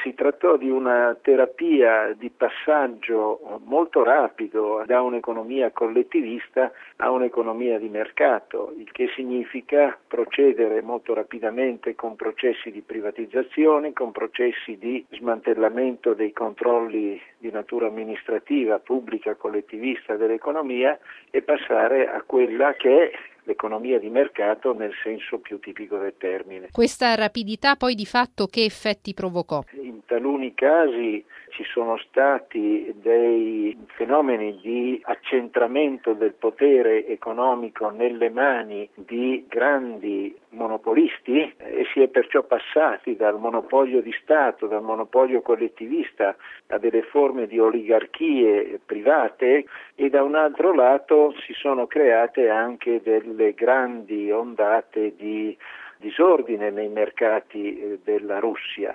Si trattò di una terapia di passaggio molto rapido da un'economia collettivista a un'economia di mercato, il che significa procedere molto rapidamente con processi di privatizzazione, con processi di smantellamento dei controlli di natura amministrativa, pubblica, collettivista dell'economia e passare a quella che è l'economia di mercato nel senso più tipico del termine. Questa rapidità poi di fatto che effetti provocò? In taluni casi ci sono stati dei fenomeni di accentramento del potere economico nelle mani di grandi monopolisti e si è perciò passati dal monopolio di Stato, dal monopolio collettivista a delle forme di oligarchie private e da un altro lato si sono create anche delle grandi ondate di disordine nei mercati della Russia.